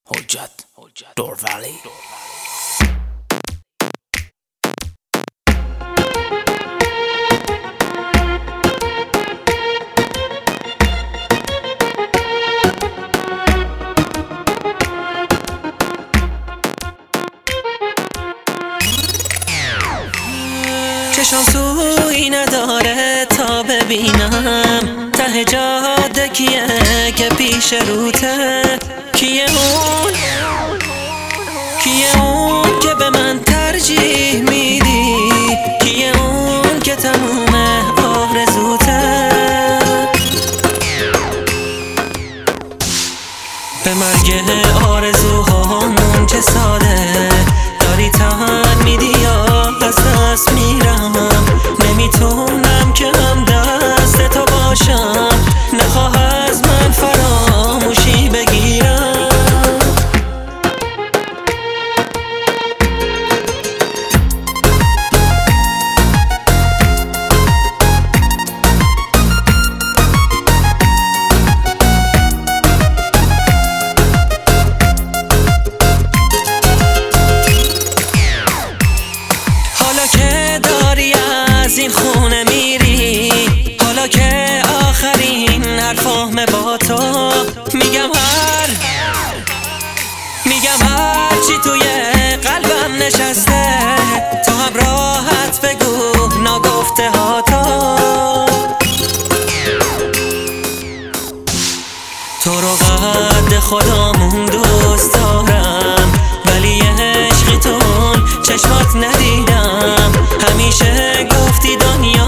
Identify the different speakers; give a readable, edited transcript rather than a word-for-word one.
Speaker 1: حجت دورولی.
Speaker 2: چشم سویی نداره تا ببینم ته جاده کیه که پیش روته، کیه اون که به من ترجیح میدی، کیه اون که تموم آرزوته. به مرگ آرزوهامون چه ساده داری تن میدی یا از دست میرم، نمیتونم که هم دست تو باشم، نخواه از من فراموشی بگیرم. حالا که داری از این خونه میری، حالا که آخرین حرفامه با تو میگم، هر چی توی قلبم نشسته تو هم راحت بگو ناگفته ها تو رو قد خودمون دوست دارم، ولی عشقی تون چشمات ندیدم. همیشه گفتی دنیا